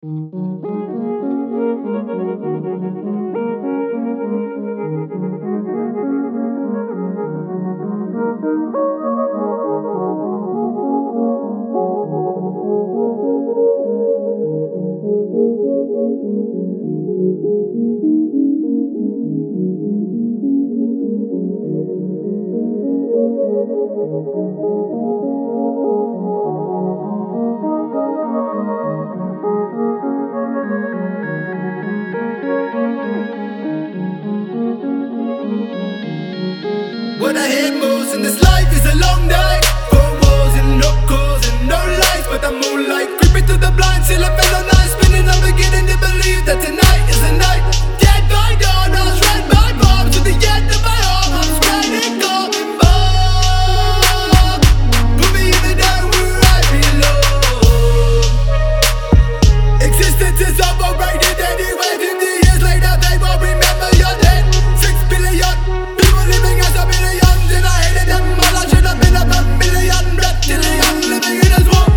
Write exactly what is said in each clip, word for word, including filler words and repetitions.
What I hate most in this life is a long night. Four walls and no calls and no lights, but the moonlight creeping through the blinds till I feel night spinning. I'm beginning to believe that tonight is the night. Dead by dawn, I was read by bombs to the end of my arm. I'm spreading coming back. Put me in the night where I belong. Existence is overrated anyway. fifty years later, they won't remember your name. Six billion people living as a billions, and I hated them all. I should have been up a million reptilian living in a swamp.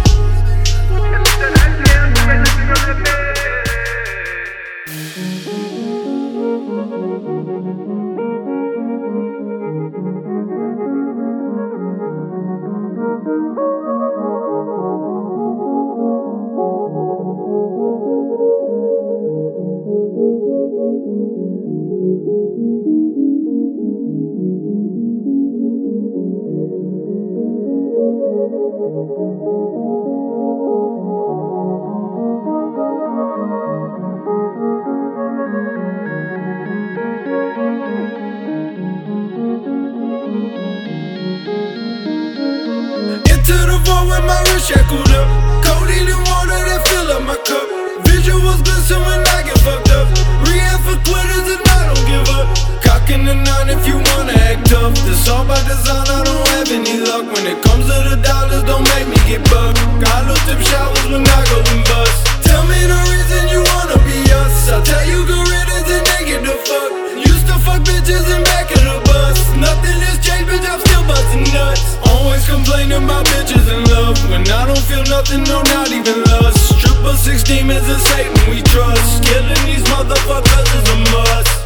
With my wrist shackled up, codeine and water that fill up my cup. Visuals glisten when I get fucked up. Rehab for quitters and I don't give up. Cocking the nine if you wanna act tough. This all by design, I don't have any luck. When it comes to the dollars, don't make me get bucked. Got no tip showers when I go and bust. Tell me the reason you wanna be us. I'll tell you good riddance and they get the fuck. Used to fuck bitches in back of the bus. Nothing has changed, bitch, I'm still busting nuts. Always complaining about bitches and love. When I don't feel nothing, no, not even lust. Triple six demons and Satan we trust. Killing these motherfuckers is a must.